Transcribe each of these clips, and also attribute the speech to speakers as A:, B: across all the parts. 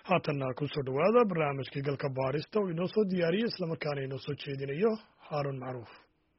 A: haatanna ku soo dhowaada barnaamijkii galka baarista oo inoo soo diyaariyey islamarkaana inoo soo jeedinayo Haarun Macruuf.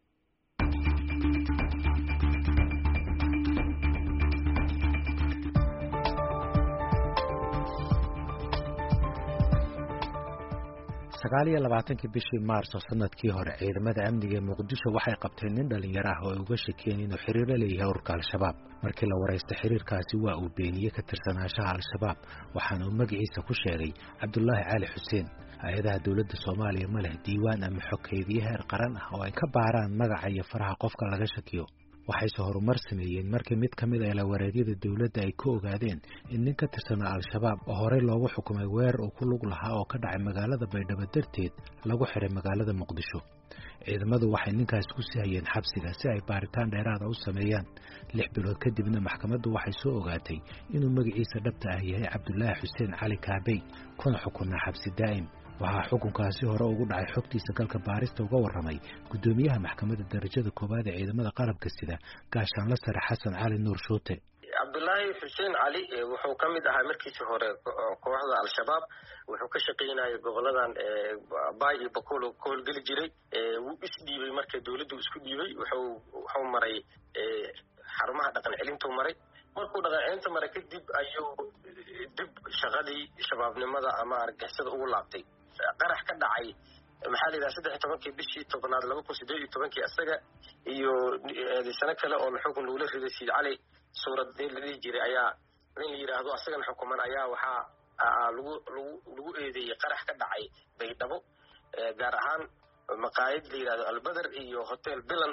B: sagaal iyo labaatankii bishii Maarso sanadkii hore ciidamada amniga ee Muqdisho waxay qabteen nin dhalinyaro ah oo ay uga shakiyeen inuu xiriir la leeyahay ururka Al-Shabaab. Markii la wareystay xiriirkaasi waa uu beeniyay ka tirsanaanshaha Al-Shabaab waxaana uu magaciisa ku sheegay Cabdullaahi Cali Xuseen. Hay'adaha dawladda Soomaaliya ma leh diiwaan ama xogkeediye heer qaran ah oo ay ka baaraan magaca iyo faraha qofka laga shakiyo. waxay soo horumar sameeyeen markii mid kamid ah wareegyada dawladda ay ku ogaadeen in nin ka tirsanaa Al-Shabaab oo hore loogu xukumay weerar uu ku lug lahaa oo ka dhacay magaalada Baydhabo darteed lagu xiray magaalada Muqdisho. ciidamadu waxay ninkaas ku siiyeen xabsiga si ay baaritaan dheeraad ah u sameeyaan. 6 bilood kadibna maxkamaddu waxay soo ogaatay inuu magaciisa dhabta ah yahay Cabdullaahi Xuseen Cali Kaabey kuna xukunaa xabsi daa'im. waxaa xukunkaasi hore ugu dhacay xogtiisa galka baarista uga warramay gudoomiyaha maxkamadda darajada koowaad ee ciidamada qalabka sida gaashaanle sare Xasan Cali Nuur Shuute.
C: Cabdullaahi Xuseen Cali wuxuu ka mid ahaa markiisii hore kooxda Al-Shabaab, wuxuu ka shaqeynayay goboladan Bay iyo Bakool oo ka howlgeli jiray. wuu isdhiibay markii dawladdu isku dhiibay, wuxuu maray xarumaha dhaqan celinta maray. markuu dhaqan celinta maray kadib ayuu dib shaqadii shabaabnimada ama argagixisada ugu laabtay. qarax ka dhacay maxaa la yiraahdaa 13 bishii 10aad 2018 asaga iyo sano kale oo xukun lagu riday Siid Cali suurad la jiray ayaa in la yiraahdo asagana xukuman ayaa waxa lagu eedeeyay qarax ka dhacay Baydhabo, gaar ahaan maqaayad la yiraahdo Al-Badr iyo Hotel Bilan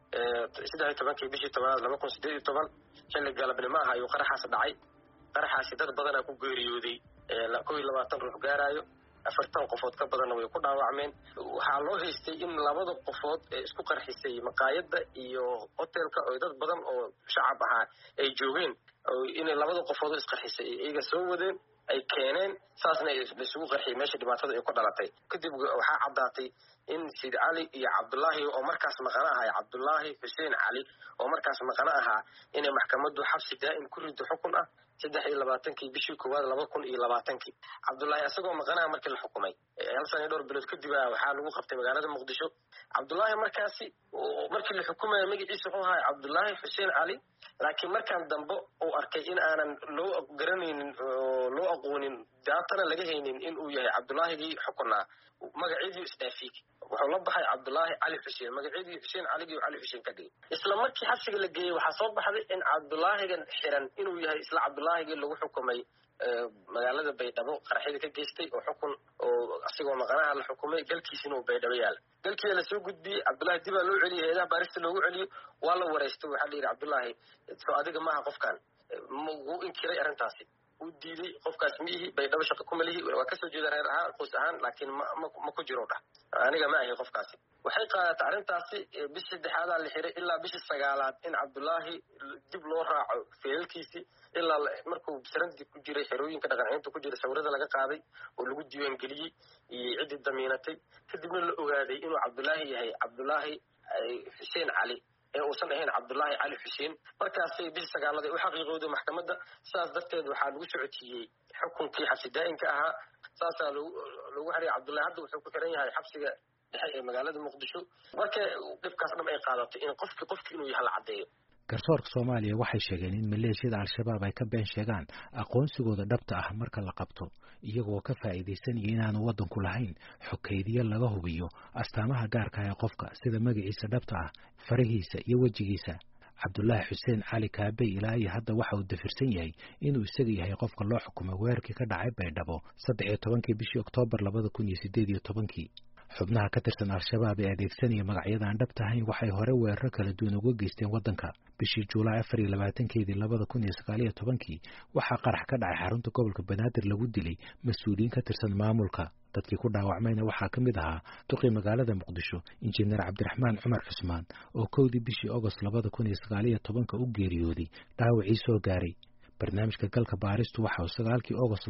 C: 13 bishii 10aad 2018 xilli galabnimo ah ayuu qaraxaas dhacay. qaraxaasi dad badan ku geeriyooday, 22 ruux gaarayo, 40 qofood ka badan way ku dhaawacmeen. waxaa loo haystay in labada qofood ee isku qarxisay maqaayadda iyo hotelka oo dad badan oo shacab ah ay joogeen, oo in labada qofood isqarxisay iyaga soo wadeen ay keeneen saasna isugu qarxiyay meesha dhibaatada ay ku dhalatay. kadib waxaa caddaatay in Siid Cali iyo Cabdullaahi oo markaas maqana ahaa Cabdullaahi Xuseen Cali oo markaas maqana ahaa inay maxkamaddu xabsi daa'im ku rido xukun ah 23 bishii koowaad 2020. Cabdullaahi asagoo maqanaha markii la xukumay hal sano dhowr bilood kadib waxaa lagu qabtay magaalada Muqdisho. Cabdullaahi markaasi markii la xukumay magaciisa wuxuu ahaa Cabdullaahi Xuseen Cali, laakiin markaan dambe uu arkay in aanan loo garanaynin loo aqoonin daatana laga haynin in uu yahay Cabdullaahigii xukunaa, magaciisii isdhaafiyay wuxuu la baxay Cabdullaahi Cali Xuseen, magaciisii Xuseen Cali iyo Cali Xuseen ka dhigay. isla markii xabsiga la geeyay waxaa soo baxday in Cabdullaahigan xiran inuu yahay isla Cabdullaahigii lagu xukumay magaalada Baydhabo qaraxyada ka geystay oo xukun oo asigoo maqanaha la xukumay galkiisina uu Baydhabo yaal. galkii la soo gudbiyay Cabdullaahi dib loo celiyay, heedaha baarista loogu celiyo, waa la wareystay. waxaa la yiri Cabdullaahi soo adiga maaha qofkan, uu inkiray arrintaasi, uu diiday qofkaas miihi Baydhabo shaqo kuma lihi, waa ka soo jeeda reer ahaan qoys ahaan, laakiin ma ku jiro dhah aniga ma ahay qofkaasi. waxay qaadatay arrintaasi bishii 6aad la xiray ilaa bishii 9aad in Cabdullaahi dib loo raaco feelkiisi ilaa markuu sarandii ku jiray xerooyinka dhaqancinta ku jiray sawirada laga qaaday oo lagu diiwaan geliyay iyo cidii damiinatay. kadibna la ogaaday inuu Cabdullaahi yahay Cabdullaahi Xuseen Cali ee uusan ahayn Cabdullaahi Cali Xuseen. markaasay bishii 9aad u xaqiiqowday maxkamadda. saas darteed waxaa lagu socodsiiyey xukunkii xabsi daa'imka ahaa. saasaa lagu xiray Cabdullaahi. hadda wuxuu ku xiran yahay xabsiga dhexe ee magaalada Muqdisho. marka dhibkaas dhab ay qaadato in qofkii inuu yahay la cadeeyo.
B: garsoorka Soomaaliya waxay sheegeen in maleeshiyada Al-Shabaab ay ka been sheegaan aqoonsigooda dhabta ah marka la qabto, iyagoo ka faa'iideysanaya inaanu wadanku lahayn xogkeediye laga hubiyo astaamaha gaarka ah ee qofka sida magaciisa dhabta ah, farihiisa iyo wejigiisa. Cabdullaahi Xuseen Cali Kaabey ilaa iyo hadda waxa uu dafirsan yahay inuu isaga yahay qofka loo xukumay weerarkii ka dhacay Baydhabo 13 bishii Oktoobar 2018. xubnaha ka tirsan Al-Shabaab ee adeegsanaya magacyadaan dhabta ahayn waxay hore weeraro kala duwan uga geysteen wadanka. bishii Juulaay 24 2019 waxaa qarax ka dhacay xarunta gobolka Banaadir lagu dilay mas'uuliyiin ka tirsan maamulka. dadkii ku dhaawacmayna waxaa ka mid ahaa duqii magaalada Muqdisho injineer Cabdiraxmaan Cumar Cusmaan oo 1 bishii August 2019 u geeriyooday dhaawacii soo gaaray. barnaamijka galka baaristu waxa uu 9 August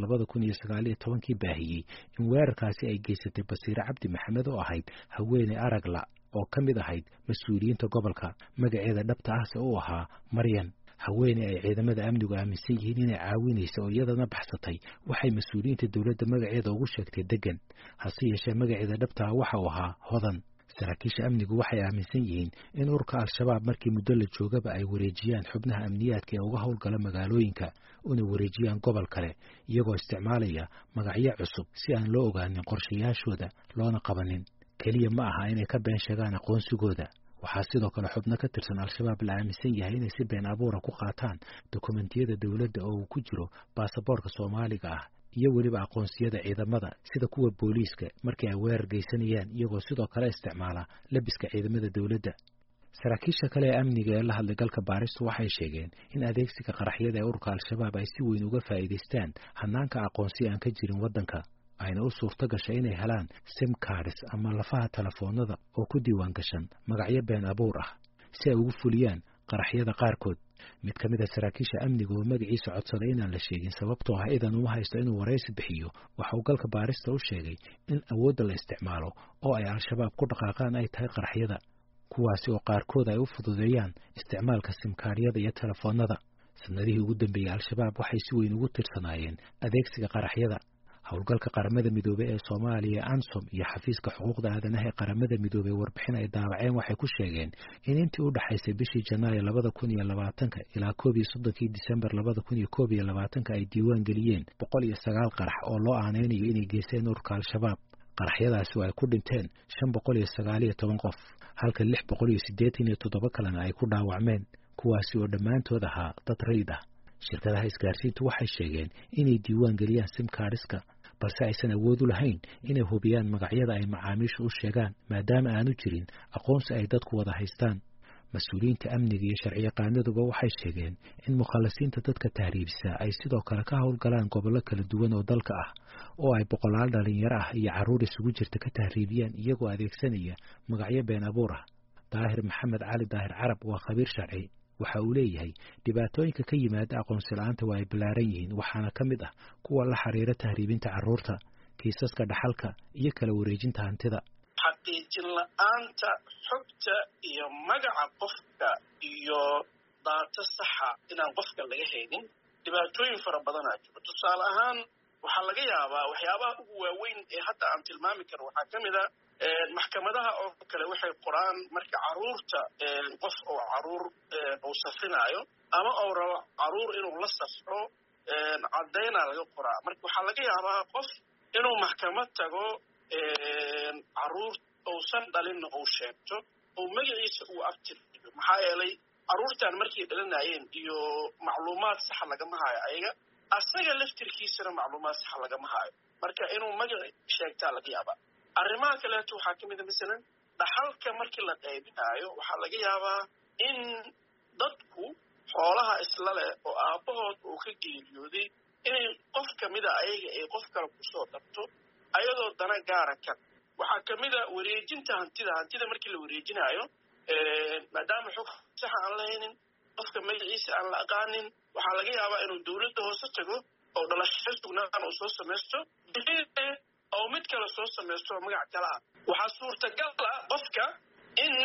B: 2019 baahiyay in weerarkaasi ay geysatay Basiire Cabdi Maxamed oo ahayd haweeney aragla oo ka mid ahayd mas'uuliyiinta gobolka. magaceeda dhabta ah uu ahaa Maryan. haweeney ay ciidamada amnigu aaminsan yihiin inay caawinaysa oo iyadana baxsatay waxay mas-uuliyiinta dowladda magaceeda ugu sheegtay degan hase yeeshee magaceeda dhabtaa waxa uu ahaa hodan saraakiisha amnigu waxay aaminsan yihiin in ururka al-shabaab markii muddo la joogaba ay wareejiyaan xubnaha amniyaadka ee uga howlgala magaalooyinka una wareejiyaan gobol kale iyagoo isticmaalaya magacyo cusub si aan loo ogaanin qorshayaashooda loona qabanin keliya ma aha inay ka been sheegaan aqoonsigooda waxaa sidoo kale xubno ka tirsan al-shabaab la aaminsan yahay inay si been abuura ku qaataan dokumentiyada dowladda oo uu ku jiro baasaboorka soomaaliga ah iyo weliba aqoonsiyada ciidamada sida kuwa booliiska markii ay weerar geysanayaan iyagoo sidoo kale isticmaala labiska ciidamada dowladda saraakiisha kale ee amniga ee la hadlay galka baaristu waxay sheegeen in adeegsiga qaraxyada ee ururka al-shabaab ay si weyn uga faa'iidaystaan hanaanka aqoonsi aan ka jirin waddanka ayna u suurto gashay inay helaan sim cards ama lafaha telefoonada oo ku diiwaan gashan magacyo been abuur ah si ay ugu fuliyaan qaraxyada qaarkood mid ka mid a saraakiisha amniga oo magaciisa codsaday inaan la sheegin sababtoo ah idan uma haysto inuu waraysi bixiyo waxa uu galka baarista u sheegay in awoodda la isticmaalo oo ay al-shabaab ku dhaqaaqaan ay tahay qaraxyada kuwaasi oo qaarkood ay u fududeeyaan isticmaalka simkaaryada iyo telefoonada sanadihii ugu dambeeyey al-shabaab waxay si weyn ugu tirsanaayeen adeegsiga qaraxyada howlgalka qaramada midoobey ee Soomaaliya ANSOM iyo xafiiska xuquuqda aadanaha ee qaramada midoobey warbixin ay daawaceen waxay ku sheegeen in intii u dhaxaysay bishii Janaayo 2020 ilaa 31 Diseembar 2021 ay diiwaan geliyeen 109 qarax oo loo aaneynayo inay geysteen ururka al-shabaab qaraxyadaasi ay ku dhinteen 519 qof halka 687 kalena ay ku dhaawacmeen kuwaasi oo dhammaantood ahaa dad rayid ah shirkadaha isgaarsiintu waxay sheegeen inay diiwaan geliyaan sim cardska balse aysan awood u lahayn inay hubiyaan magacyada ay macaamiishu u sheegaan maadaama aanu jirin aqoonsi ay dadku wada haystaan mas-uuliyiinta amniga iyo sharciyaqaanaduba waxay sheegeen in mukhalasiinta dadka tahriibisa ay sidoo kale ka howlgalaan gobollo kala duwan oo dalka ah oo ay boqolaal dhalinyaro ah iyo carruur isugu jirta ka tahriibiyaan iyagoo adeegsanaya magacyo been abuur ah daahir maxamed cali daahir carab waa khabiir sharci waxa uu leeyahay dhibaatooyinka ka yimaada aqoonsi la'aanta waa ay ballaaran yihiin waxaana ka mid ah kuwa la xiriira tahriibinta carruurta kiisaska dhaxalka iyo kala wareejinta hantida
D: xaqiijin la'aanta xogta iyo magaca qofka iyo data saxa inaan qofka laga haynin dhibaatooyin fara badan ah tusaale ahaan waxaa laga yaabaa waxyaabaha ugu waaweyn ee hadda aan tilmaami karo waxaa ka mid ah maxkamadaha oo kale waxay qoraan marka carruurta qof oo carruur uu safrinayo ama uu rabo carruur inuu la safro caddaynaa laga qoraa marka waxaa laga yaabaa qof inuu maxkamad tago carruur uusan dhalinna uu sheegto oo magaciisa uu abtiriyo maxaa yeelay carruurtan markay dhalinayeen iyo macluumaad sax lagama hayo ayaga asaga laftirkiisana macluumaad sax lagama hayo marka inuu magaci sheegtaa laga yaabaa arrimaha kaleeto waxaa ka mid a masalan dhaxalka markii la qaybinayo waxaa laga yaabaa in dadku xoolaha isla leh oo aabbahood uu ka geeriyooday inay qof ka mida ayaga ay qof kale kusoo darto ayadoo dana gaara ka waxaa ka mid a wareejinta hantida markii la wareejinayo maadaama xog saxa aan lahaynin qofka magaciisa aan la aqaanin waxaa laga yaabaa inuu dawladda hoose tago oo dhalasho sugnaan uu soo samaysto oo mid kale soo samaysto oo magac kale ah waxaa suurtagal ah qofka in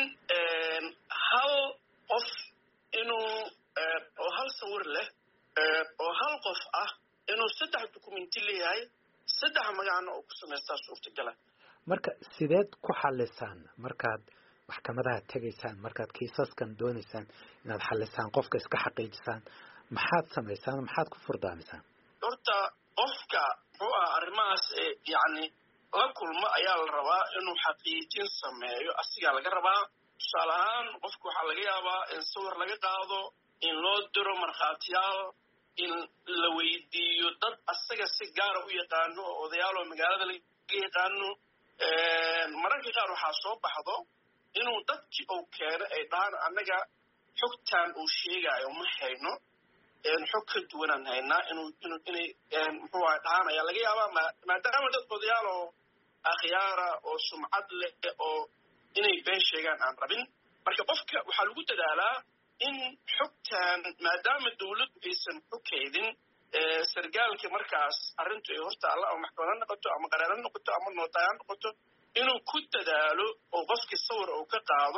D: hal qof inuu oo hal sawir leh oo hal qof ah inuu 3 dukumenti leeyahay 3 magacna oo ku samaystaa suurtagala
E: marka sideed ku xalisaan markaad maxkamadaha tagaysaan markaad kiisaskan doonaysaan inaad xalisaan qofka iska xaqiijisaan maxaad samaysaan maxaad ku furdaamisaan
D: horta qofka muxuu ah arrimahaas yacni la kulmo ayaa la rabaa inuu xaqiijin sameeyo asigaa laga rabaa tusaale ahaan qofka waxaa laga yaabaa in sawir laga qaado in loo diro markhaatiyaal in la weydiiyo dad asaga si gaara u yaqaano oo odayaal oo magaalada laga yaqaano mararka qaar waxaa soo baxdo inuu dadkii uu keeno ay dhahaan annaga xogtan uu sheegayo ma hayno xog ka duwanaan haynaa inay muxuu ahay dhahaan ayaa laga yaabaa maadaama dad odayaal oo akhyaara oo sumcad leh oo inay been sheegaan aan rabin marka qofka waxaa lagu dadaalaa in xogtan maadaama dawladdu aysan xogkaydin sargaalka markaas arrintu ay hortaalla ama maxkamad ha noqoto ama qareer ha noqoto ama nootaay ha noqoto inuu ku dadaalo oo qofkii sawir uu ka qaado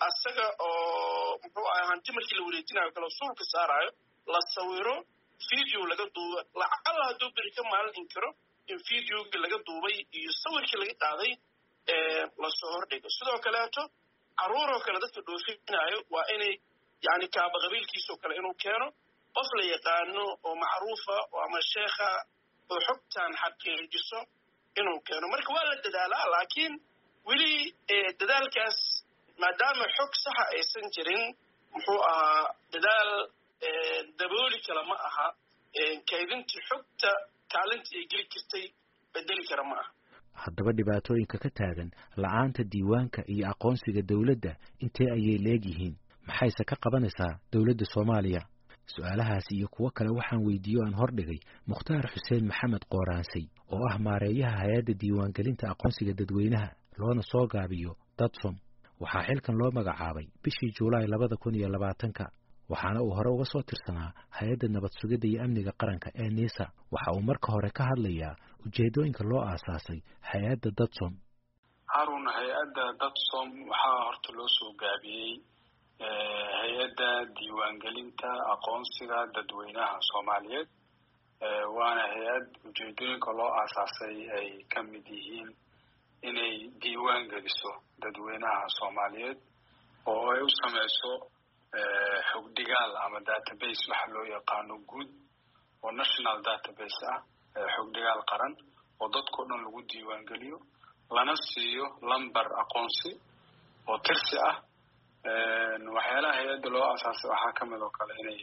D: asaga oo muxuu ahaa hanti markii la wareejinayo kala suulka saarayo la sawiro video laga duubo lacala hadduu beri ka maalin inkiro in videoga laga duubay iyo sawirkii laga qaaday lasoo hordhigo sidoo kaleeto caruuroo kale dadka dhoofinayo waa inay yani kaaba qabiilkiisoo kale inuu keeno qof la yaqaano oo macruufa oo ama sheekha oo xogtaan xaqiijiso inuu keeno marka waa la dadaalaa laakiin weli dadaalkaas maadaama xog saxa aysan jirin muxuu ahaa dadaal dabooli kale ma aha kaydintii xogta kaalintii ay geli jirtay bedeli kara ma aha
B: haddaba dhibaatooyinka ka taagan la'aanta diiwaanka iyo aqoonsiga dawladda intee ayay leegyihiin maxayse ka qabanaysaa dawladda Soomaaliya su'aalahaasi iyo kuwo kale waxaan weydiiyo aan hordhigay Mukhtaar Xuseen Maxamed Qooraansay oo ah maareeyaha hay'adda diiwaangelinta aqoonsiga dadweynaha loona soo gaabiyo Dadsom waxaa xilkan loo magacaabay bishii Juulaay 2020 waxaana uu hore uga soo tirsanaa hay'adda nabad sugidda iyo amniga qaranka ee NISA waxa uu marka hore ka hadlayaa ujeedooyinka loo aasaasay hay'adda Dadsom
F: harun hay'adda Dadsom waxaa horta loo soo gaabiyey hay'adda diiwaangelinta aqoonsiga dadweynaha Soomaaliyeed waana hay'ad ujeedooyinka loo aasaasay ay ka mid yihiin inay diiwaan geliso dadweynaha Soomaaliyeed oo ay u sameyso xog dhigaal ama database waxa loo yaqaano guud oo national database ah xog dhigaal qaran oo dadkoo dhan lagu diiwaan geliyo lana siiyo lambar aqoonsi oo tirsi ah waxyaalaha hay'adda loo aasaasay waxaa ka mid oo kale inay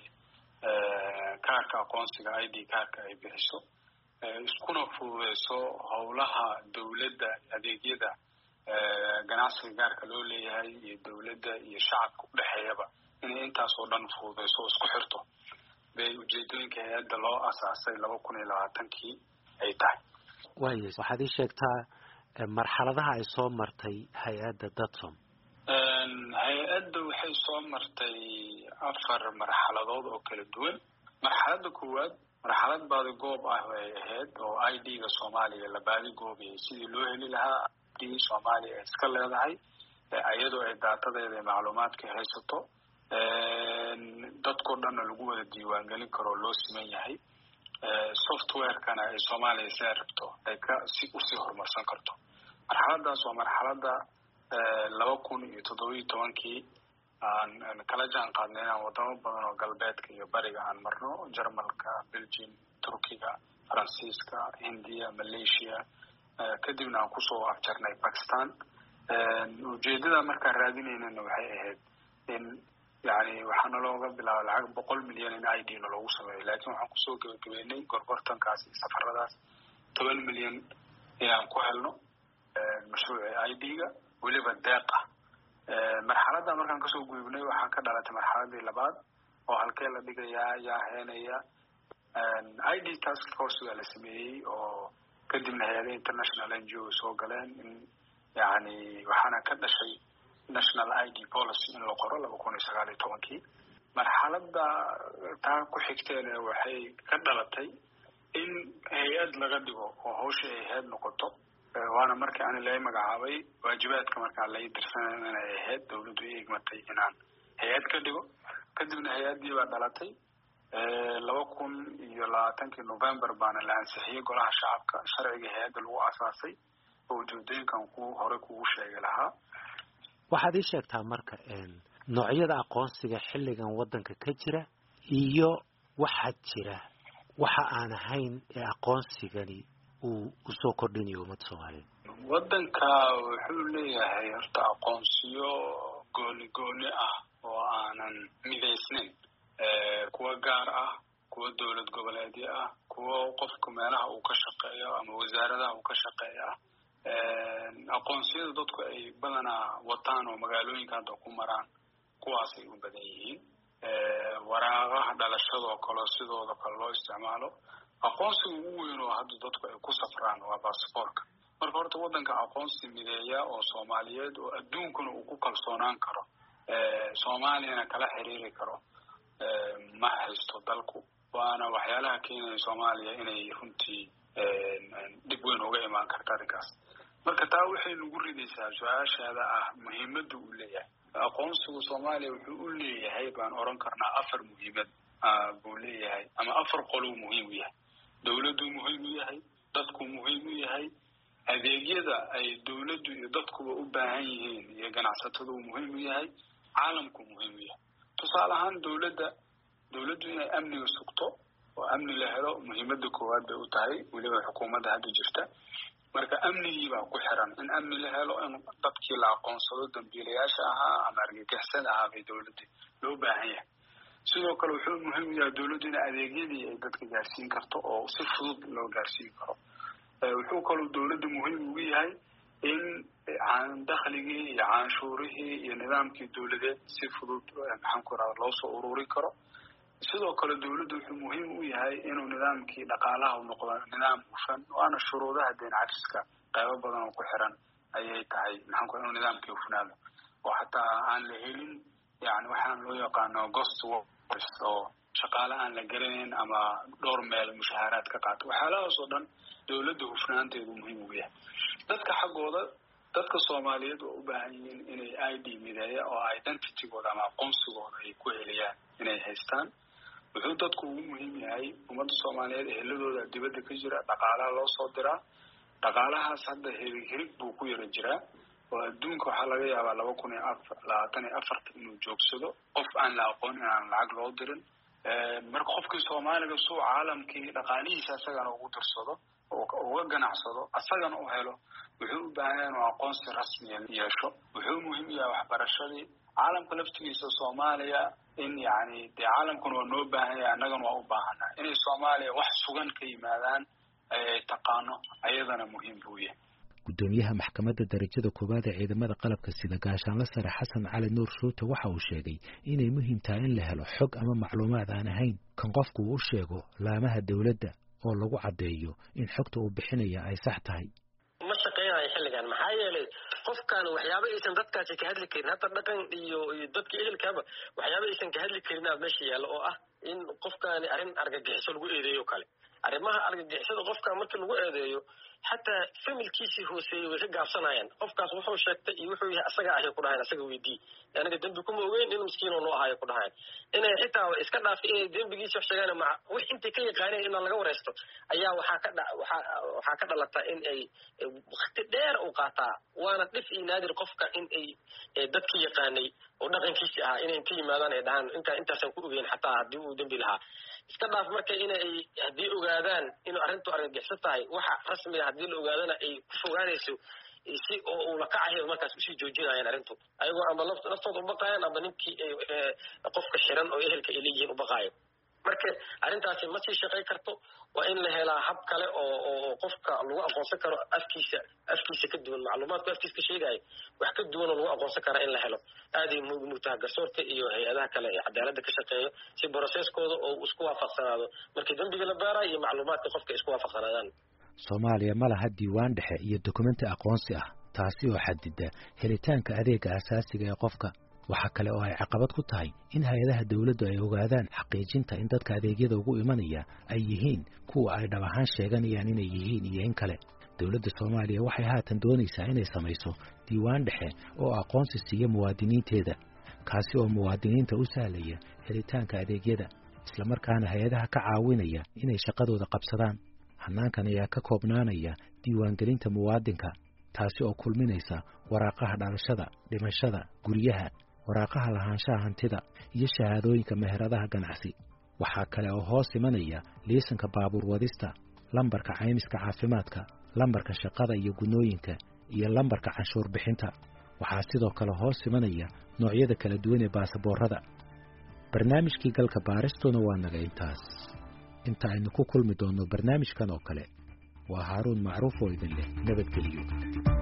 F: kaarka aqoonsiga ID kaarka ay bixiso iskuna fududeyso howlaha dawladda adeegyada ganacsiga gaarka loo leeyahay iyo dawladda iyo shacabka u dhaxeeyaba inay intaas oo dhan fududeyso isku xirto bay ujeedooyinka hay'adda loo aasaasay 2020kii ay tahay
E: waxaad ii sheegtaa marxaladaha ay soo martay hay'adda Dadsom
F: hay-adda waxay soo martay 4 marxaladood oo kala duwan marxaladda koowaad marxalad baadi goob ah ay ahayd oo ID-ga Soomaaliya la baadi goobiyay sidii loo heli lahaa ID Soomaaliya iska leedahay iyadoo ay daatadeeda macluumaadka haysato dadkoo dhan lagu wada diiwaan gelin karo loo siman yahay software-kana ay Soomaaliya si rabto ay ka si u sii horumarsan karto marxaladaas waa marxaladda 2017kii aan kala jaan qaadnay inaan wadamo badan oo galbeedka iyo bariga aan marno Jarmalka, Belgium, Turkiga, Faransiiska, Hindiya, Malaysia kadibna aan kusoo afjarnay Pakistan ujeedada markaan raadinaynana waxay ahayd in yani waxaana looga bilaabay lacag 100 milyan in ID loogu sameeyo laakiin waxaan kusoo gabagabeynay gorgortankaasi safaradaas 10 milyan inaan ku helno mashruuca ID-ga weliba deeqa marxaladda markaan kasoo gudubnay waxaan ka dhalatay marxaladii labaad oo halkee la dhigayaa yaa heenaya ID task force la sameeyey oo kadibna hay'adaha international NGO soo galeen in yani waxaana ka dhashay national ID policy in la qoro 2019kii marxaladda taa ku xigteena waxay ka dhalatay in hay'ad laga dhigo oo hawsha ay hay'ad noqoto waana markii aan la magacaabay waajibaadka markaa la dirsanay inay ahayd dawladdu ay igmatay inaan hay'ad ka dhigo kadibna hay'adii baa dhalatay 2020kii November baana la ansixiyay golaha shacabka sharciga hay'adda lagu aasaasay oo ujeedooyinkan hore kugu sheegay lahaa
E: waxaad ii sheegtaa marka noocyada aqoonsiga xilligan waddanka ka jira iyo waxa jira waxa aan ahayn ee aqoonsigani uu soo kordhinayo ummadda Soomaaliyeed
F: waddanka wuxuu leeyahay horta aqoonsiyo gooni ah oo aanan midaysnayn kuwa gaar ah kuwa dawlad goboleedyo ah kuwa qofka meelaha uu ka shaqeeyo ama wasaaradaha uu ka shaqeeyo aqoonsiyada dadku ay badanaa wataan oo magaalooyinka hadda ku maraan kuwaasay u badan yihiin waraaqaha dhalashadoo kale sidooda kale loo isticmaalo aqoonsiga ugu weyn oo hadda dadku ay ku safraan waa baasaboorka marka horta waddanka aqoonsi mideeya oo Soomaaliyeed oo adduunkuna uu ku kalsoonaan karo Soomaaliyana kala xiriiri karo ma haysto dalku waana waxyaalaha keenaya Soomaaliya inay runtii dib weyn uga imaan karto arrinkaas marka taa waxay nagu ridaysaa su'aashaada ah muhiimadda uu leeyahay aqoonsigu Soomaaliya wuxuu u leeyahay baan oran karnaa 4 muhiimad buu leeyahay ama 4 qolo muhiim u yahay dawladdu muhiim u yahay dadku muhiim u yahay adeegyada ay dawladdu iyo dadkuba u baahan yihiin iyo ganacsatadu muhiim u yahay caalamku muhiim u yahay tusaale ahaan dawladdu inay amniga sugto oo amni la helo muhiimadda koowaad bay u tahay waliba xukuumadda hadda jirta marka amnigii baa ku xiran in amni la helo in dadkii la aqoonsado dambiilayaasha ahaa ama argagixisada ahaa bay dawladda loo baahan yahay sidoo kale wuxuu muhiim u yahay dawladdu in adeegyadii ay dadka gaarsiin karto oo si fudud loo gaarsiin karo wuxuu kaloo dawladda muhiim ugu yahay in dakhligii iyo canshuurihii iyo nidaamkii dawladeed si fudud maxaan ku raraa loo soo ururi karo sidoo kale dawladdu wuxuu muhiim u yahay inuu nidaamkii dhaqaalaha u noqdo nidaam hufan waana shuruudaha deyn cafiska qaybo badan oo ku xiran ayay tahay maxaan ku inuu nidaamkii hufnaado oo xataa aan la helin yani waxaan loo yaqaano ghost workers oo shaqaale aan la garanayn ama dhowr meel mushaaharaad ka qaato waxyaalahaas oo dhan dawladda hufnaanteedu muhiim u yahay dadka xaggooda dadka Soomaaliyeed oo u baahan yihiin inay ID mideeya oo identity-gooda ama aqoonsigooda ay ku heliyaan inay haystaan wuxuu dadku ugu muhiim yahay ummadda Soomaaliyeed eheladooda dibadda ka jira dhaqaalaha loo soo diraa dhaqaalahaas hadda hirig buu ku yara jiraa oo adduunka waxaa laga yaabaa 2024 inuu joogsado qof aan la aqoon inaan lacag loo dirin marka qofkii Soomaaliga soo caalamkii dhaqaalihiisa asagana ugu dirsado oo uga ganacsado asagana u helo wuxuu u baahan yahay inuu aqoonsi rasmi yeesho wuxuu muhiim yahay waxbarashadii caalamka laftigiisa Soomaaliya in yani caalamkuna waa noo baahan yahay annagana waa u baahanaa inay Soomaaliya wax sugan ka yimaadaan ay taqaano ayadana muhiim buu yahay
B: gudoomiyaha maxkamadda darajada koowaad ee ciidamada qalabka sida gaashaanle sare xasan cali nuur shuute waxa uu sheegay inay muhiim tahay in la helo xog ama macluumaad aan ahayn kan qofku uu sheego laamaha dawladda oo lagu cadeeyo in xogta uu bixinaya ay sax tahay
C: ma shaqeynayo xilligan maxaa yeelay qofkan waxyaabo aysan dadkaasi ka hadli karin hadda dhaqan iyo dadka ehelkaba waxyaabo aysan ka hadli karin meesha yaalo oo ah in qofkaani arrin argagixiso lagu eedeeyo kale arrimaha argagixisada qofka markii lagu eedeeyo حتى فمل كيسي هو سي ويرجع صناعين قفكاس وحو شاكتا يوحو أساقا أهي كودهاين أساقا ويدي يعني دنبكم وين إنه مسكين ونوها أهي كودهاين إنه حتى إسكادا في دنبكيس وحشاقانا مع وح انت كي قاني إنه لغا ورستو أيها وحاكدا لتا إن أي اختدار وقاطع وانا تلفي نادر قفكا إن أي دادكي يقاني ودقن كيسي أها إن انتي مادان إدهان انت سنكو بين حتى ديو دنبي لها iskadaaf marka inay hadii ogaadaan inuu arintu argagixis tahay waxa rasmi ah hadii la ogaadana ay ku fogaanayso si oo la kacayo markaas u sii joojinayaan arintu ayagoo ama laftooda u baqayaan ama ninkii qofka xiran oo ehelka ay leeyihiin u baqayo marka arintaasi ma sii shaqay karto waa in la helaa hab kale oo qofka lagu aqoonsan karo afkiisa ka duwan macluumaadka afkiisa ka sheegay wax ka duwan oo lagu aqoonsan karo in la helo aadii muhiimta garsoorka iyo hay'adaha kale ee cadaaladda ka shaqeeyo si processkooda oo isku waafaqsanaado markii dambiga la baarayo iyo macluumaadka qofka isku waafaqsanaadaan
B: Soomaaliya ma laha diiwaan dhexe iyo dokumenti aqoonsi ah taasi oo xadida helitaanka adeega asaasiga ee qofka waxa kale oo ay caqabad ku tahay in hay'adaha dawladdu ay ogaadaan xaqiijinta in dadka adeegyada ugu imanaya ay yihiin kuwa ay dhab ahaan sheeganayaan inay yihiin iyo in kale dawladda Soomaaliya waxay haatan doonaysaa inay samayso diiwaan dhexe oo aqoonsi siiyo muwaadiniinteeda kaasi oo muwaadiniinta u sahlaya helitaanka adeegyada isla markaana hay'adaha ka caawinaya inay shaqadooda qabsadaan hanaankan ayaa ka koobnaanaya diiwaangelinta muwaadinka taasi oo kulminaysa waraaqaha dhalashada dhimashada guryaha waraaqaha lahaanshaha hantida iyo shahaadooyinka meheradaha ganacsi waxa kale oo hoos imanaya liisanka baabuur wadista lambarka caymiska caafimaadka lambarka shaqada iyo gunooyinka iyo lambarka canshuur bixinta waxa sidoo kale hoos imanaya noocyada kala duwan ee baasaboorada barnaamijkii galka baaristuna waa naga inta aynu ku kulmi doono barnaamijkan oo kale waa Haaruun Macruuf oo idin leh nabadgelyo